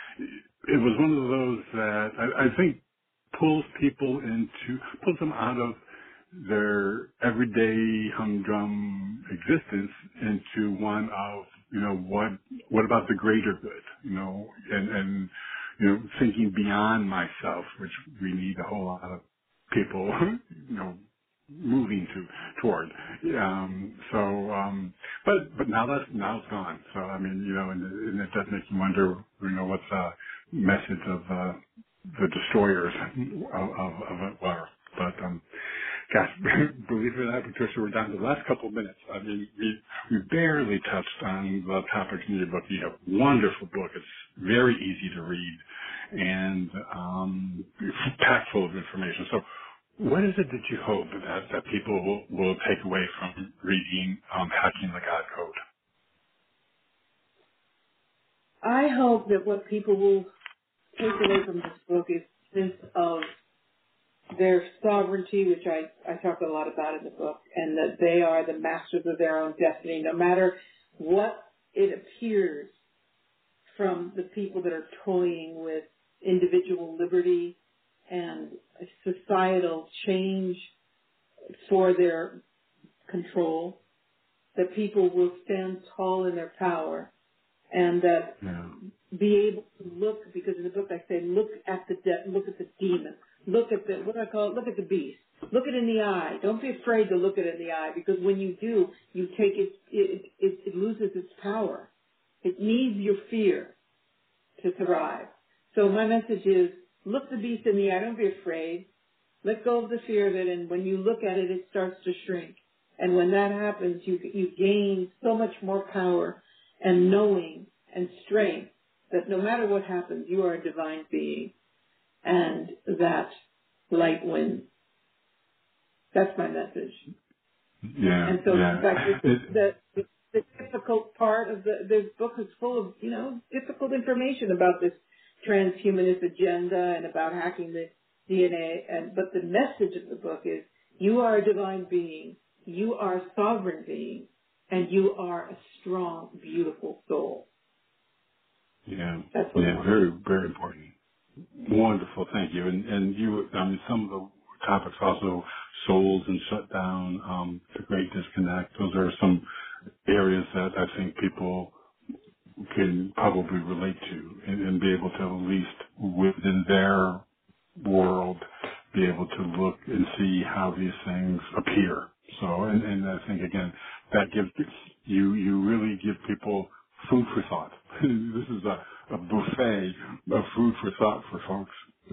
it was one of those that I, I think pulls people into, pulls them out of their everyday humdrum existence into one of, you know, what, what about the greater good, you know, and, and, you know, thinking beyond myself, which we need a whole lot of people, you know, moving to, toward. Um, so, um, but, but now that's, now it's gone. So, I mean, you know, and, and it does make you wonder, you know, what's the message of, uh, the destroyers of, of, of it were. But, um, gosh, believe it or not, Patricia, we're down to the last couple of minutes. I mean, we, we barely touched on the topics in your book. You have a wonderful book. It's very easy to read and um, packed full of information. So what is it that you hope that, that people will, will take away from reading um, Hacking the God Code? I hope that what people will take away from this book is sense of their sovereignty, which I, I talk a lot about in the book, and that they are the masters of their own destiny, no matter what it appears from the people that are toying with individual liberty and societal change for their control, that people will stand tall in their power and that Yeah. be able to look, because in the book I say, look at the de- look at the demon, look at the, what do I call it, look at the beast, look it in the eye. Don't be afraid to look it in the eye, because when you do, you take it, it, it, it loses its power. It needs your fear to thrive. So my message is, look the beast in the eye, don't be afraid. Let go of the fear of it, and when you look at it, it starts to shrink. And when that happens, you, you gain so much more power and knowing and strength that no matter what happens, you are a divine being, and that light wins. That's my message. Yeah, And so, yeah. in fact, It, the, the, the difficult part of the, this book is full of, you know, difficult information about this transhumanist agenda and about hacking the D N A. And but the message of the book is, you are a divine being, you are a sovereign being, and you are a strong, beautiful soul. yeah, That's what's yeah, on very, very important. Wonderful, thank you. And and you, I mean, some of the topics also, souls and shutdown, um, the Great Disconnect. Those are some areas that I think people can probably relate to and, and be able to, at least within their world, be able to look and see how these things appear. So, and, and I think again, that gives you, you really give people food for thought. This is a, a buffet of food for thought for folks.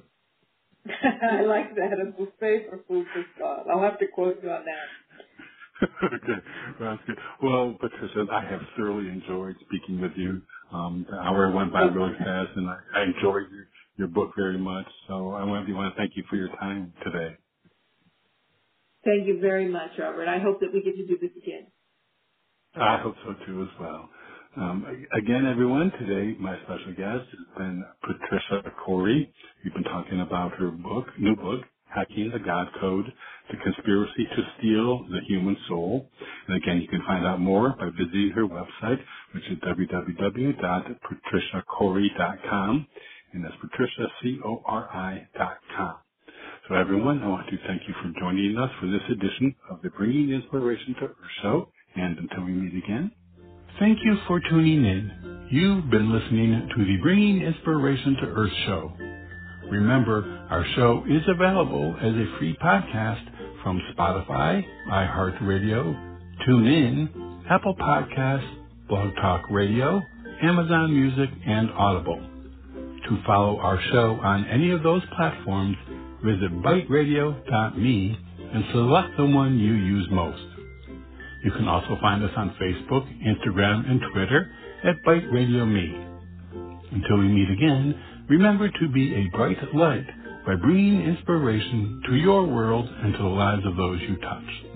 I like that, a buffet for food for thought. I'll have to quote you on that. Okay, well, that's good. Well, Patricia, I have thoroughly enjoyed speaking with you. Um, the hour went by really fast, and I, I enjoyed your, your book very much. So I want to, want to thank you for your time today. Thank you very much, Robert. I hope that we get to do this again. I hope so too as well. Um, again, everyone, today my special guest has been Patricia Corey. We've been talking about her book, new book, Hacking the God Code, The Conspiracy to Steal the Human Soul. And again, you can find out more by visiting her website, which is w w w dot patricia corey dot com. And that's Patricia, C O R I dot com. So everyone, I want to thank you for joining us for this edition of the Bringing Inspiration to Earth show. And until we meet again, thank you for tuning in. You've been listening to the Bringing Inspiration to Earth show. Remember, our show is available as a free podcast from Spotify, iHeartRadio, TuneIn, Apple Podcasts, Blog Talk Radio, Amazon Music, and Audible. To follow our show on any of those platforms, visit byte radio dot me and select the one you use most. You can also find us on Facebook, Instagram, and Twitter at Byte Radio Me. Until we meet again, remember to be a bright light by bringing inspiration to your world and to the lives of those you touch.